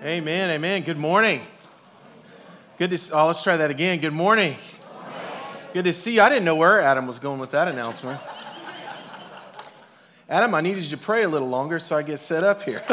Amen, amen. Good morning. Let's try that again. Good morning. Good to see you. I didn't know where Adam was going with that announcement. Adam, I needed you to pray a little longer so I get set up here.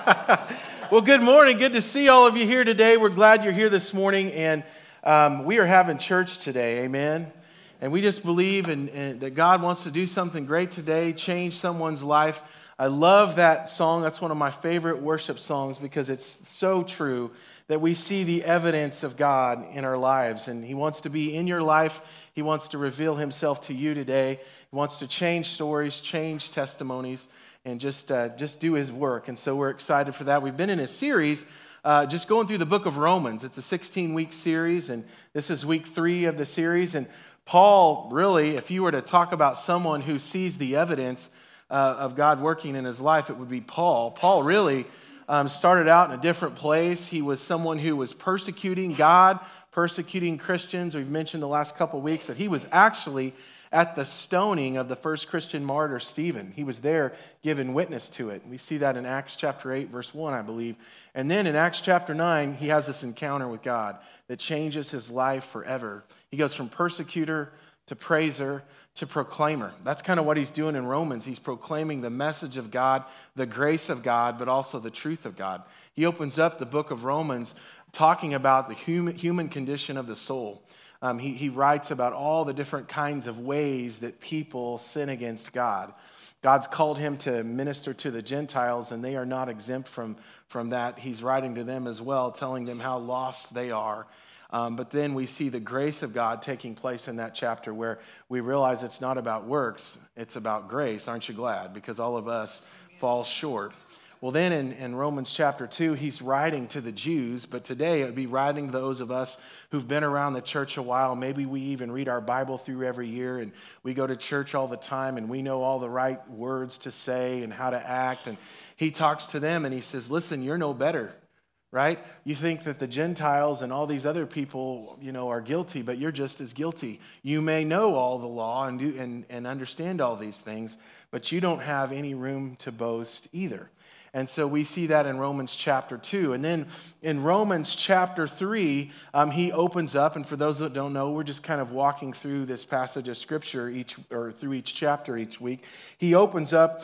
Well, good morning. Good to see all of you here today. We're glad you're here this morning, and we are having church today. Amen. And we just believe in that God wants to do something great today, change someone's life. I love that song. That's one of my favorite worship songs because it's so true that we see the evidence of God in our lives. And He wants to be in your life. He wants to reveal Himself to you today. He wants to change stories, change testimonies, and just do His work. And so we're excited for that. We've been in a series just going through the book of Romans. It's a 16-week series, and this is week 3 of the series. And Paul, really, if you were to talk about someone who sees the evidence of God working in his life, it would be Paul. Paul really started out in a different place. He was someone who was persecuting God, persecuting Christians. We've mentioned the last couple of weeks that he was actually at the stoning of the first Christian martyr, Stephen. He was there giving witness to it. We see that in Acts chapter 8, verse 1, I believe. And then in Acts chapter 9, he has this encounter with God that changes his life forever. He goes from persecutor to praiser to proclaimer. That's kind of what he's doing in Romans. He's proclaiming the message of God, the grace of God, but also the truth of God. He opens up the book of Romans talking about the human condition of the soul. He writes about all the different kinds of ways that people sin against God. God's called him to minister to the Gentiles, and they are not exempt from that. He's writing to them as well, telling them how lost they are. But then we see the grace of God taking place in that chapter where we realize it's not about works, it's about grace. Aren't you glad? Because all of us fall short. Well, then in Romans chapter 2, he's writing to the Jews, but today it would be writing to those of us who've been around the church a while. Maybe we even read our Bible through every year, and we go to church all the time, and we know all the right words to say and how to act. And he talks to them, and he says, listen, you're no better. Right? You think that the Gentiles and all these other people, are guilty, but you're just as guilty. You may know all the law and understand all these things, but you don't have any room to boast either. And so we see that in Romans chapter 2. And then in Romans chapter 3, he opens up, and for those that don't know, we're just kind of walking through this passage of Scripture through each chapter each week. He opens up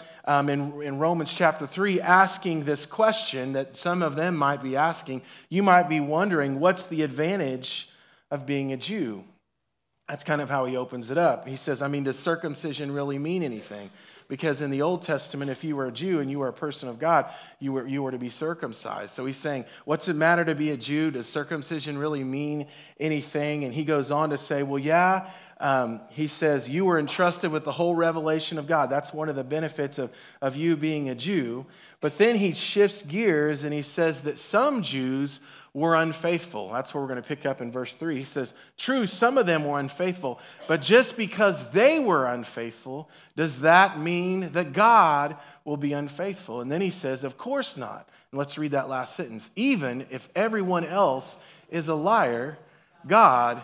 in Romans chapter 3 asking this question that some of them might be asking. You might be wondering, what's the advantage of being a Jew? That's kind of how he opens it up. He says, does circumcision really mean anything? Because in the Old Testament, if you were a Jew and you were a person of God, you were to be circumcised. So he's saying, what's it matter to be a Jew? Does circumcision really mean anything? And he goes on to say, well, yeah. He says, you were entrusted with the whole revelation of God. That's one of the benefits of you being a Jew. But then he shifts gears and he says that some Jews were unfaithful. That's what we're going to pick up in verse 3. He says, true, some of them were unfaithful, but just because they were unfaithful, does that mean that God will be unfaithful? And then he says, of course not. And let's read that last sentence. Even if everyone else is a liar, God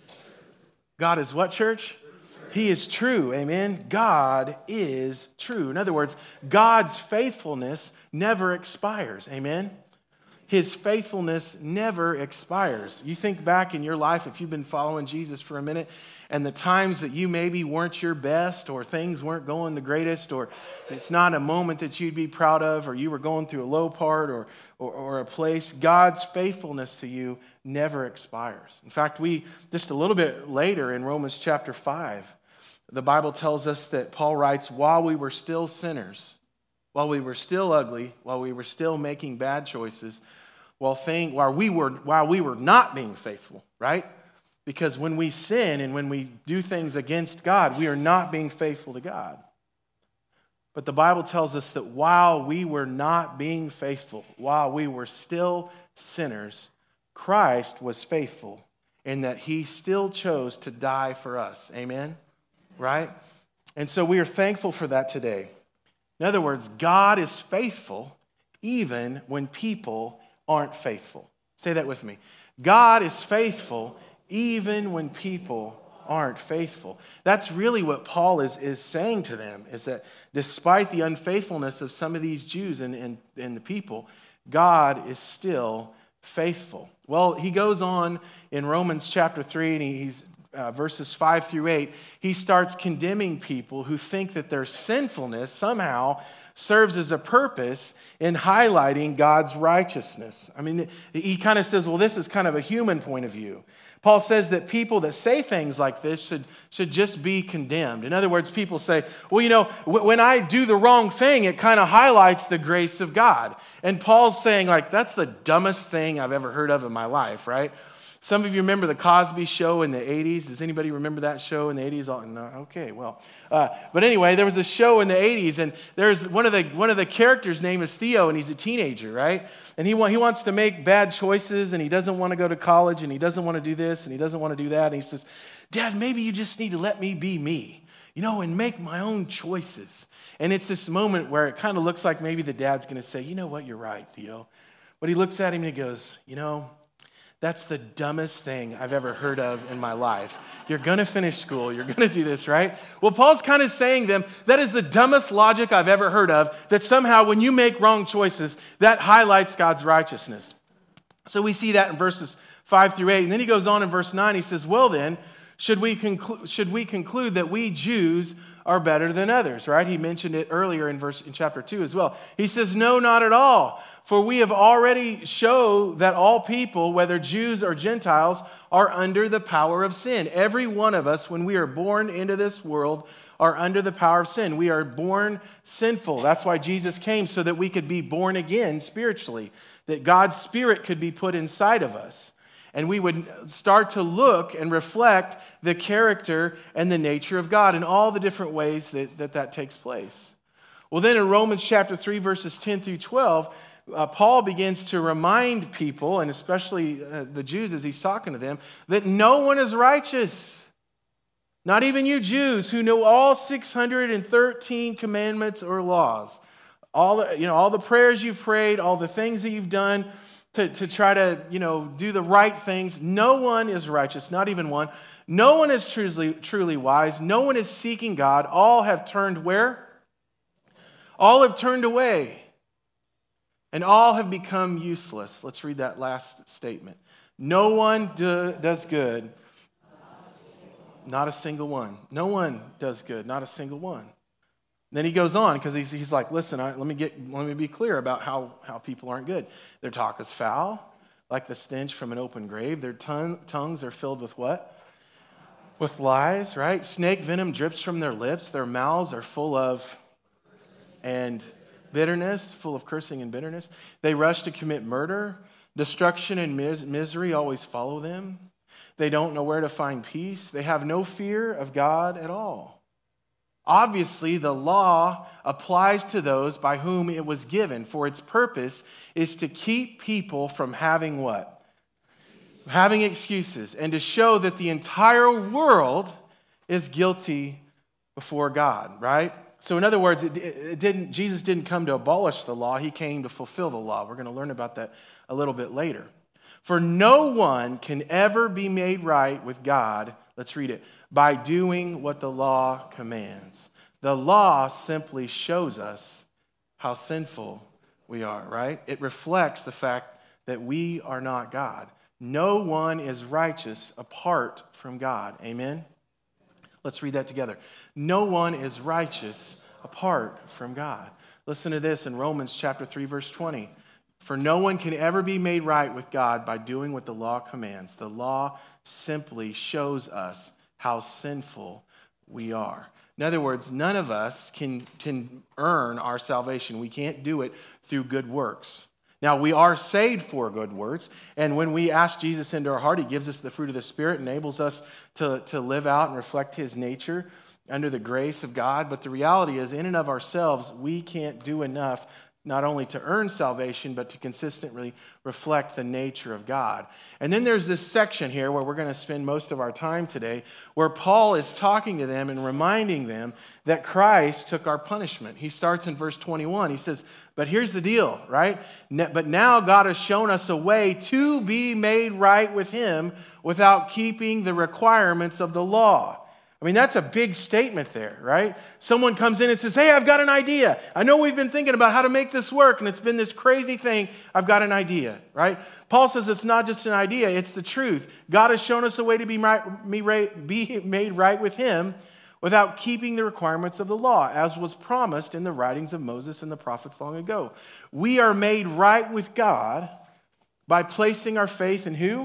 is what, church? He is true, amen? God is true. In other words, God's faithfulness never expires, amen? His faithfulness never expires. You think back in your life, if you've been following Jesus for a minute, and the times that you maybe weren't your best, or things weren't going the greatest, or it's not a moment that you'd be proud of, or you were going through a low part or a place, God's faithfulness to you never expires. In fact, just a little bit later in Romans chapter 5, the Bible tells us that Paul writes, while we were still sinners, while we were still ugly, while we were still making bad choices, while we were not being faithful, right? Because when we sin and when we do things against God, we are not being faithful to God. But the Bible tells us that while we were not being faithful, while we were still sinners, Christ was faithful in that He still chose to die for us. Amen? Right? And so we are thankful for that today. In other words, God is faithful even when people aren't faithful. Say that with me. God is faithful even when people aren't faithful. That's really what Paul is saying to them, is that despite the unfaithfulness of some of these Jews and the people, God is still faithful. Well, he goes on in Romans chapter 3, and he's verses 5 through 8, he starts condemning people who think that their sinfulness somehow serves as a purpose in highlighting God's righteousness. I mean, he kind of says, well, this is kind of a human point of view. Paul says that people that say things like this should just be condemned. In other words, people say, well, when I do the wrong thing, it kind of highlights the grace of God. And Paul's saying, like, that's the dumbest thing I've ever heard of in my life, right? Some of you remember the Cosby Show in the 80s. Does anybody remember that show in the 80s? No? Okay, well. But anyway, there was a show in the 80s, and there's one of the characters' name is Theo, and he's a teenager, right? And he wants to make bad choices, and he doesn't want to go to college, and he doesn't want to do this, and he doesn't want to do that. And he says, Dad, maybe you just need to let me be me, and make my own choices. And it's this moment where it kind of looks like maybe the dad's going to say, you know what, you're right, Theo. But he looks at him and he goes, that's the dumbest thing I've ever heard of in my life. You're going to finish school. You're going to do this, right? Well, Paul's kind of saying to them, that is the dumbest logic I've ever heard of, that somehow when you make wrong choices, that highlights God's righteousness. So we see that in verses 5 through 8. And then he goes on in verse 9. He says, well then, should we conclude that we Jews are better than others, right? He mentioned it earlier in chapter 2 as well. He says, no, not at all. For we have already shown that all people, whether Jews or Gentiles, are under the power of sin. Every one of us, when we are born into this world, are under the power of sin. We are born sinful. That's why Jesus came, so that we could be born again spiritually, that God's Spirit could be put inside of us. And we would start to look and reflect the character and the nature of God in all the different ways that takes place. Well, then in Romans chapter 3, verses 10 through 12, Paul begins to remind people, and especially the Jews as he's talking to them, that no one is righteous. Not even you Jews who know all 613 commandments or laws. All the prayers you've prayed, all the things that you've done to try to, do the right things. No one is righteous, not even one. No one is truly wise. No one is seeking God. All have turned where? All have turned away. And all have become useless. Let's read that last statement. No one does good. Not a single one. No one does good. Not a single one. Then he goes on because he's like, listen, let me be clear about how people aren't good. Their talk is foul, like the stench from an open grave. Their tongues are filled with what? With lies, right? Snake venom drips from their lips. Their mouths are full of bitterness, full of cursing and bitterness. They rush to commit murder. Destruction and misery always follow them. They don't know where to find peace. They have no fear of God at all. Obviously, the law applies to those by whom it was given, for its purpose is to keep people from having what? Having excuses, and to show that the entire world is guilty before God, right? So in other words, Jesus didn't come to abolish the law. He came to fulfill the law. We're going to learn about that a little bit later. For no one can ever be made right with God, let's read it, by doing what the law commands. The law simply shows us how sinful we are, right? It reflects the fact that we are not God. No one is righteous apart from God. Amen? Let's read that together. No one is righteous apart from God. Listen to this in Romans chapter 3, verse 20. For no one can ever be made right with God by doing what the law commands. The law simply shows us how sinful we are. In other words, none of us can earn our salvation. We can't do it through good works. Now, we are saved for good works, and when we ask Jesus into our heart, he gives us the fruit of the Spirit, enables us to live out and reflect his nature under the grace of God. But the reality is, in and of ourselves, we can't do enough not only to earn salvation, but to consistently reflect the nature of God. And then there's this section here where we're going to spend most of our time today, where Paul is talking to them and reminding them that Christ took our punishment. He starts in verse 21. He says, but here's the deal, right? But now God has shown us a way to be made right with him without keeping the requirements of the law. I mean, that's a big statement there, right? Someone comes in and says, hey, I've got an idea. I know we've been thinking about how to make this work, and it's been this crazy thing. I've got an idea, right? Paul says it's not just an idea, it's the truth. God has shown us a way to be made right with him without keeping the requirements of the law, as was promised in the writings of Moses and the prophets long ago. We are made right with God by placing our faith in who?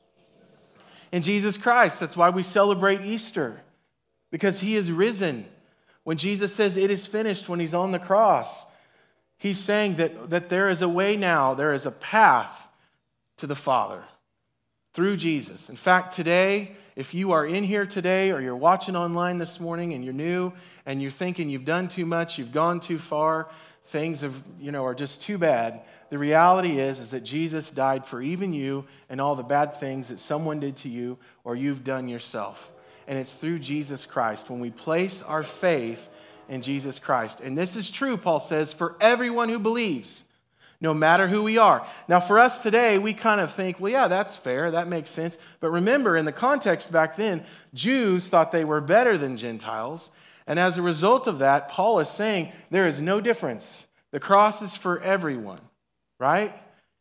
In Jesus Christ. That's why we celebrate Easter. Because he is risen. When Jesus says it is finished when he's on the cross, he's saying that there is a way now, there is a path to the Father through Jesus. In fact, today, if you are in here today or you're watching online this morning and you're new and you're thinking you've done too much, you've gone too far, things are just too bad, the reality is that Jesus died for even you and all the bad things that someone did to you or you've done yourself. And it's through Jesus Christ when we place our faith in Jesus Christ. And this is true, Paul says, for everyone who believes, no matter who we are. Now, for us today, we kind of think, well, yeah, that's fair. That makes sense. But remember, in the context back then, Jews thought they were better than Gentiles. And as a result of that, Paul is saying there is no difference. The cross is for everyone, right?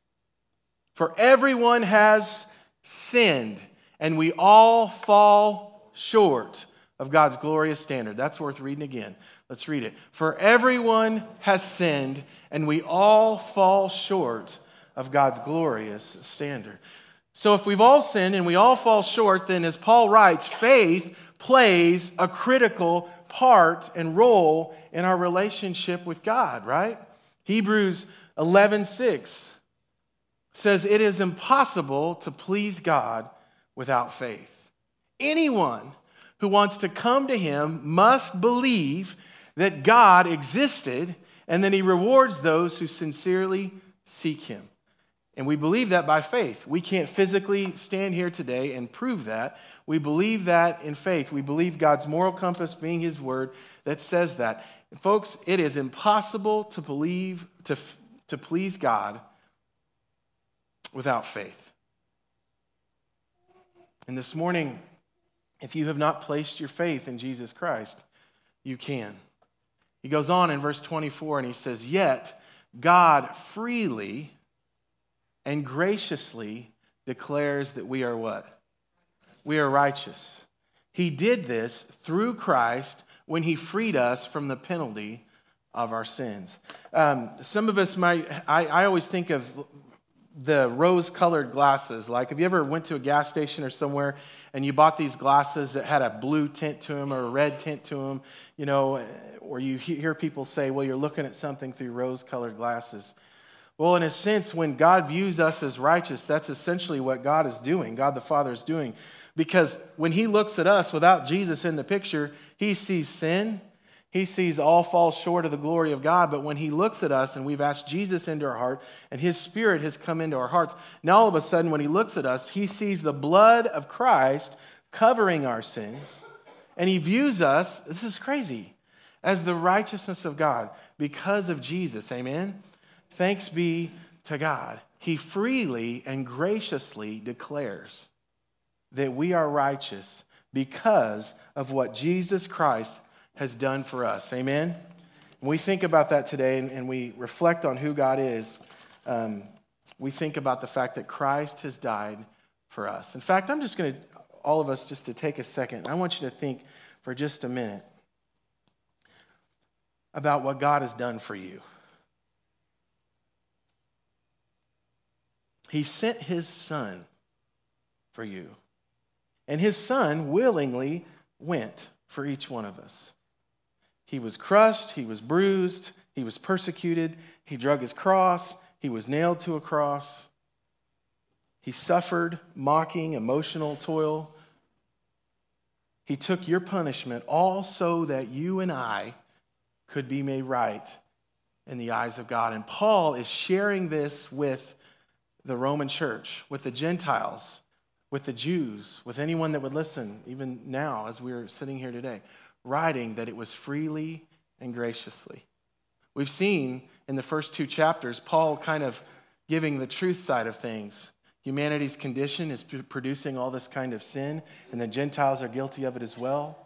For everyone has sinned, and we all fall short of God's glorious standard. That's worth reading again. Let's read it. For everyone has sinned, and we all fall short of God's glorious standard. So if we've all sinned and we all fall short, then as Paul writes, faith plays a critical part and role in our relationship with God, right? Hebrews 11:6 says it is impossible to please God without faith. Anyone who wants to come to him must believe that God existed and that he rewards those who sincerely seek him. And we believe that by faith. We can't physically stand here today and prove that. We believe that in faith. We believe God's moral compass being his word that says that. And folks, it is impossible to please God without faith. And this morning, if you have not placed your faith in Jesus Christ, you can. He goes on in verse 24 and he says, yet God freely and graciously declares that we are what? We are righteous. He did this through Christ when he freed us from the penalty of our sins. Some of us might, I always think of the rose-colored glasses. Like, have you ever went to a gas station or somewhere and you bought these glasses that had a blue tint to them or a red tint to them, or you hear people say, well, you're looking at something through rose-colored glasses. Well, in a sense, when God views us as righteous, that's essentially what God is doing, God the Father is doing. Because when he looks at us without Jesus in the picture, he sees sin. He sees all fall short of the glory of God, but when he looks at us and we've asked Jesus into our heart and his Spirit has come into our hearts, now all of a sudden when he looks at us, he sees the blood of Christ covering our sins, and he views us, this is crazy, as the righteousness of God because of Jesus, amen? Thanks be to God. He freely and graciously declares that we are righteous because of what Jesus Christ has done for us. Amen? When we think about that today and we reflect on who God is, we think about the fact that Christ has died for us. In fact, I'm just going to, all of us, just to take a second. I want you to think for just a minute about what God has done for you. He sent his Son for you. And his Son willingly went for each one of us. He was crushed, he was bruised, he was persecuted, he drug his cross, he was nailed to a cross. He suffered mocking, emotional toil. He took your punishment, all so that you and I could be made right in the eyes of God. And Paul is sharing this with the Roman church, with the Gentiles, with the Jews, with anyone that would listen, even now as we're sitting here today, writing that it was freely and graciously. We've seen in the first two chapters, Paul kind of giving the truth side of things. Humanity's condition is producing all this kind of sin, and the Gentiles are guilty of it as well.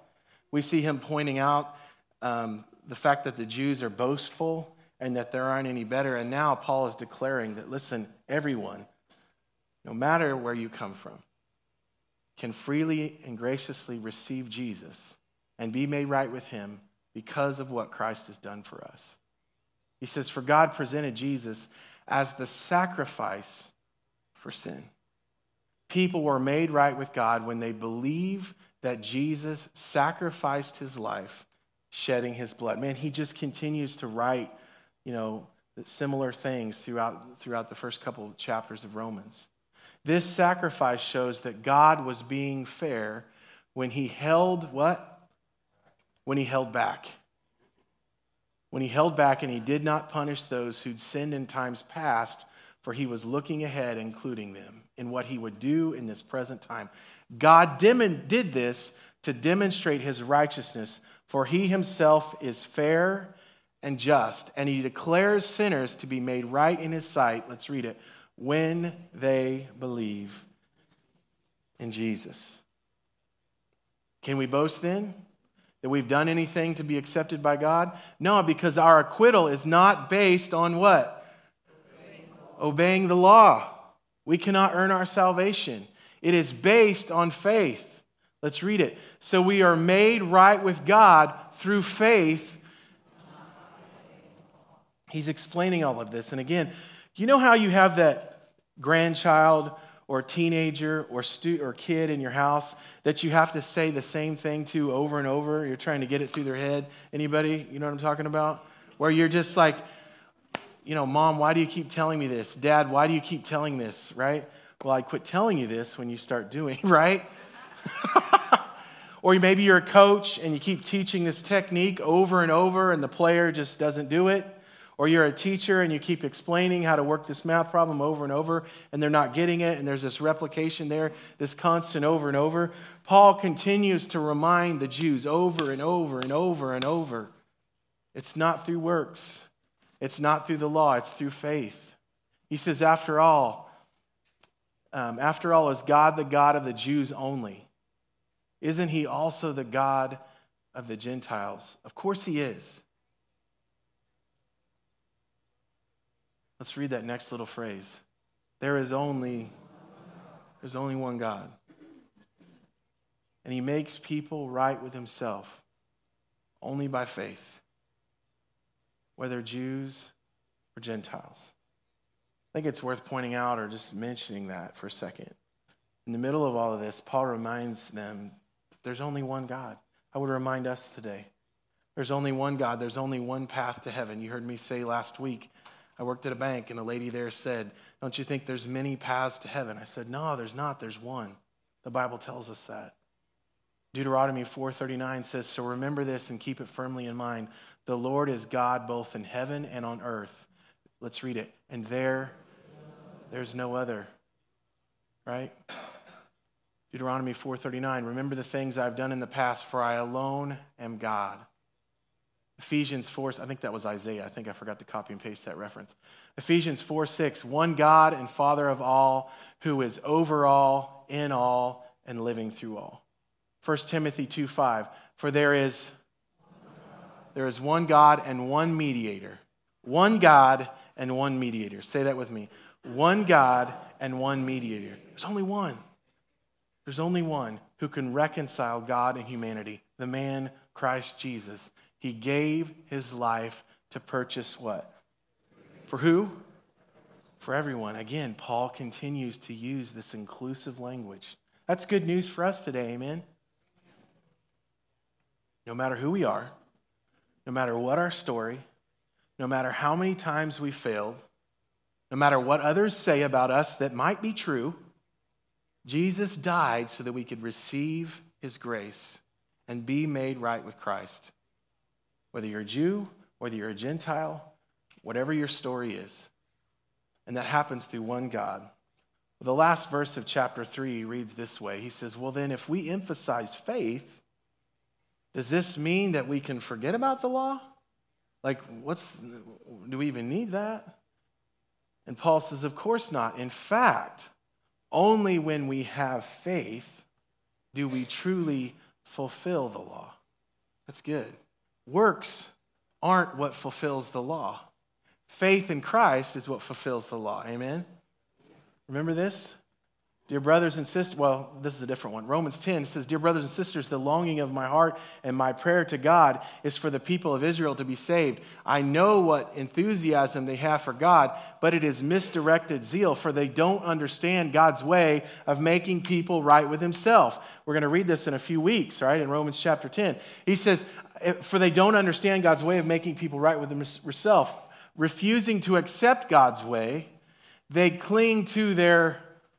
We see him pointing out the fact that the Jews are boastful and that there aren't any better. And now Paul is declaring that, listen, everyone, no matter where you come from, can freely and graciously receive Jesus and be made right with him because of what Christ has done for us. He says, for God presented Jesus as the sacrifice for sin. People were made right with God when they believe that Jesus sacrificed his life, shedding his blood. Man, he just continues to write, similar things throughout the first couple of chapters of Romans. This sacrifice shows that God was being fair when he held what? When he held back. When he held back and he did not punish those who'd sinned in times past, for he was looking ahead, including them, in what he would do in this present time. God did this to demonstrate his righteousness, for he himself is fair and just, and he declares sinners to be made right in his sight. Let's read it. When they believe in Jesus. Can we boast then that we've done anything to be accepted by God? No, because our acquittal is not based on what? Obeying the law. We cannot earn our salvation. It is based on faith. Let's read it. So we are made right with God through faith. He's explaining all of this. And again, you know how you have that grandchild or teenager or kid in your house that you have to say the same thing to over and over? You're trying to get it through their head. Anybody? You know what I'm talking about? Where you're just like, Mom, why do you keep telling me this? Dad, why do you keep telling this, right? Well, I quit telling you this when you start doing, right? Or maybe you're a coach and you keep teaching this technique over and over and the player just doesn't do it. Or you're a teacher and you keep explaining how to work this math problem over and over and they're not getting it and there's this replication there, this constant over and over. Paul continues to remind the Jews over and over and over and over. It's not through works. It's not through the law. It's through faith. He says, after all, is God the God of the Jews only? Isn't he also the God of the Gentiles? Of course he is. Let's read that next little phrase. There's only one God. And he makes people right with himself only by faith, whether Jews or Gentiles. I think it's worth pointing out or just mentioning that for a second. In the middle of all of this, Paul reminds them that there's only one God. I would remind us today. There's only one God. There's only one path to heaven. You heard me say last week, I worked at a bank and a lady there said, don't you think there's many paths to heaven? I said, no, there's not. There's one. The Bible tells us that. Deuteronomy 4:39 says, so remember this and keep it firmly in mind. The Lord is God both in heaven and on earth. Let's read it. And there's no other. Right? Deuteronomy 4:39. Remember the things I've done in the past, for I alone am God. Ephesians 4, I think that was Isaiah. I think I forgot to copy and paste that reference. Ephesians 4:6. One God and Father of all, who is over all, in all, and living through all. 1 Timothy 2:5. For there is one God and one mediator. One God and one mediator. Say that with me. One God and one mediator. There's only one. There's only one who can reconcile God and humanity. The man, Christ Jesus. He gave his life to purchase what? For who? For everyone. Again, Paul continues to use this inclusive language. That's good news for us today, amen? No matter who we are, no matter what our story, no matter how many times we failed, no matter what others say about us that might be true, Jesus died so that we could receive his grace and be made right with Christ. Whether you're a Jew, whether you're a Gentile, whatever your story is. And that happens through one God. Well, the last verse of chapter 3 reads this way. He says, well then, if we emphasize faith, does this mean that we can forget about the law? Like, do we even need that? And Paul says, of course not. In fact, only when we have faith do we truly fulfill the law. That's good. Works aren't what fulfills the law. Faith in Christ is what fulfills the law. Amen? Remember this? Dear brothers and sisters, well, this is a different one. Romans 10 says, Dear brothers and sisters, the longing of my heart and my prayer to God is for the people of Israel to be saved. I know what enthusiasm they have for God, but it is misdirected zeal, for they don't understand God's way of making people right with himself. We're going to read this in a few weeks, right, in Romans chapter 10. He says, for they don't understand God's way of making people right with himself. Refusing to accept God's way, they cling to their...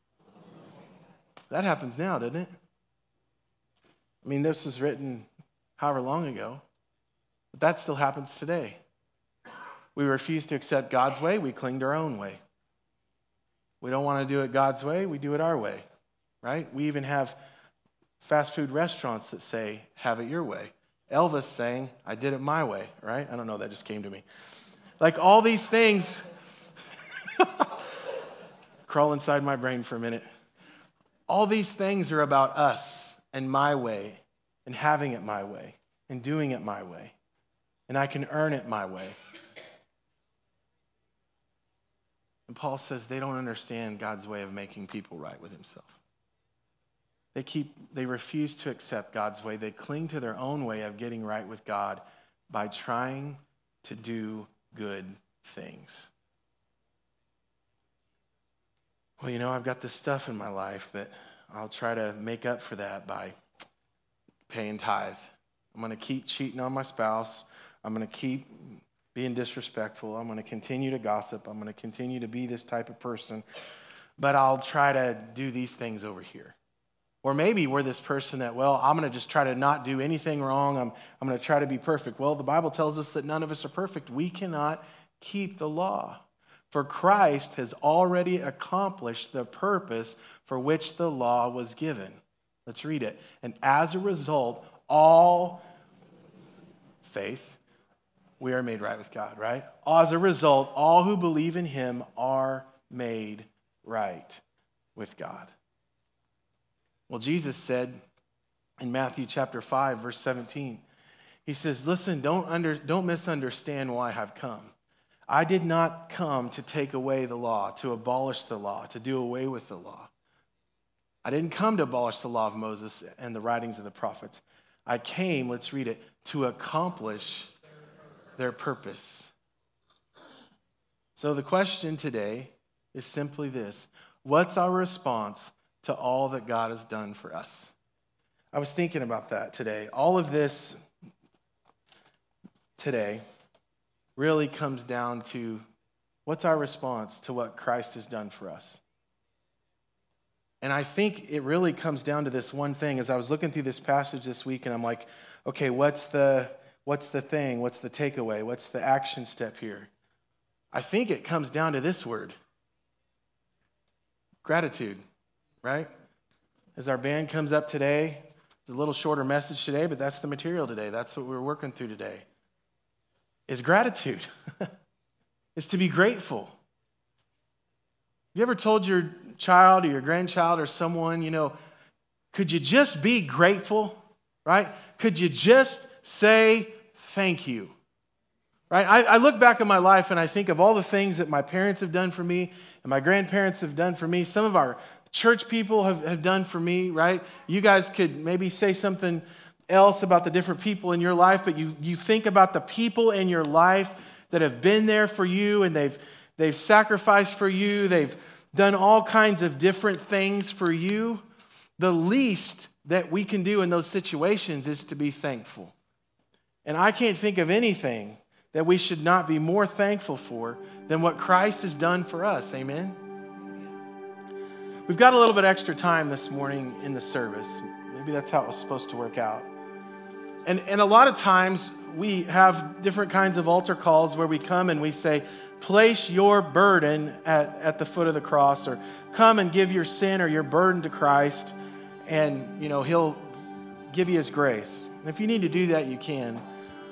That happens now, doesn't it? I mean, this was written however long ago, but that still happens today. We refuse to accept God's way, we cling to our own way. We don't want to do it God's way, we do it our way, right? We even have fast food restaurants that say, have it your way. Elvis saying, I did it my way, right? I don't know, that just came to me. Like all these things, crawl inside my brain for a minute. All these things are about us and my way and having it my way and doing it my way. And I can earn it my way. And Paul says they don't understand God's way of making people right with himself. They refuse to accept God's way. They cling to their own way of getting right with God by trying to do good things. Well, you know, I've got this stuff in my life, but I'll try to make up for that by paying tithe. I'm going to keep cheating on my spouse. I'm going to keep being disrespectful. I'm going to continue to gossip. I'm going to continue to be this type of person, but I'll try to do these things over here. Or maybe we're this person that, well, I'm going to just try to not do anything wrong. I'm going to try to be perfect. Well, the Bible tells us that none of us are perfect. We cannot keep the law. For Christ has already accomplished the purpose for which the law was given. Let's read it. And as a result, all faith, we are made right with God, right? As a result, all who believe in him are made right with God. Well, Jesus said in Matthew chapter 5, verse 17, he says, listen, don't misunderstand why I've come. I did not come to take away the law, to abolish the law, to do away with the law. I didn't come to abolish the law of Moses and the writings of the prophets. I came, let's read it, to accomplish their purpose. So the question today is simply this. What's our response to all that God has done for us? I was thinking about that today. All of this today really comes down to what's our response to what Christ has done for us. And I think it really comes down to this one thing. As I was looking through this passage this week, and I'm like, okay, what's the thing? What's the takeaway? What's the action step here? I think it comes down to this word. Gratitude, right? As our band comes up today, it's a little shorter message today, but that's the material today. That's what we're working through today. Is gratitude. Is to be grateful. You ever told your child or your grandchild or someone, could you just be grateful, right? Could you just say thank you, right? I look back at my life and I think of all the things that my parents have done for me and my grandparents have done for me. Some of our church people have done for me, right? You guys could maybe say something else about the different people in your life, but you think about the people in your life that have been there for you and they've sacrificed for you, they've done all kinds of different things for you. The least that we can do in those situations is to be thankful. And I can't think of anything that we should not be more thankful for than what Christ has done for us. Amen? We've got a little bit extra time this morning in the service. Maybe that's how it was supposed to work out. And a lot of times we have different kinds of altar calls where we come and we say, place your burden at the foot of the cross, or come and give your sin or your burden to Christ, and he'll give you his grace. And if you need to do that, you can.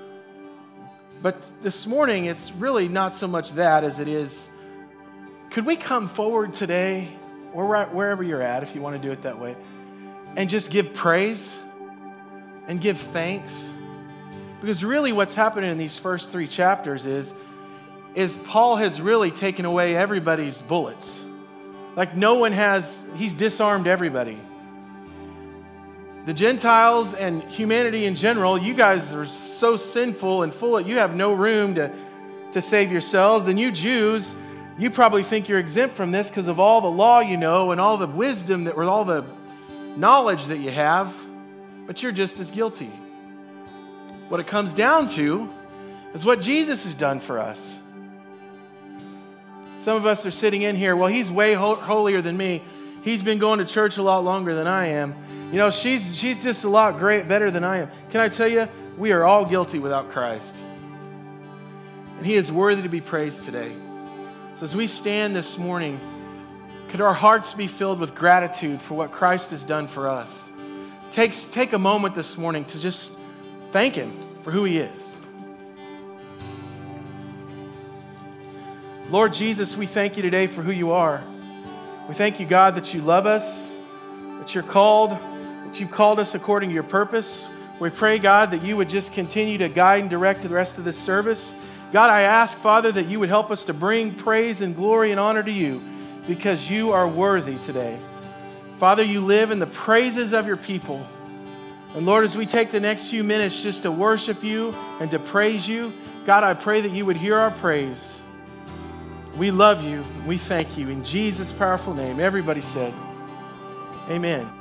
But this morning, it's really not so much that as it is, could we come forward today, or wherever you're at, if you want to do it that way, and just give praise and give thanks Because really what's happening in these first 3 chapters is Paul has really taken away everybody's bullets. Like he's disarmed everybody. The Gentiles and humanity in general, you guys are so sinful and full, you have no room to save yourselves. And you Jews, you probably think you're exempt from this because of all the law you know and all the wisdom or all the knowledge that you have, but you're just as guilty. What it comes down to is what Jesus has done for us. Some of us are sitting in here, well, he's way holier than me. He's been going to church a lot longer than I am. You know, she's just a lot better than I am. Can I tell you, we are all guilty without Christ. And he is worthy to be praised today. So as we stand this morning, could our hearts be filled with gratitude for what Christ has done for us? Take a moment this morning to just thank him for who he is. Lord Jesus, we thank you today for who you are. We thank you, God, that you love us, that you've called us according to your purpose. We pray, God, that you would just continue to guide and direct the rest of this service. God, I ask, Father, that you would help us to bring praise and glory and honor to you because you are worthy today. Father, you live in the praises of your people. And Lord, as we take the next few minutes just to worship you and to praise you, God, I pray that you would hear our praise. We love you. We thank you. In Jesus' powerful name, everybody said, amen.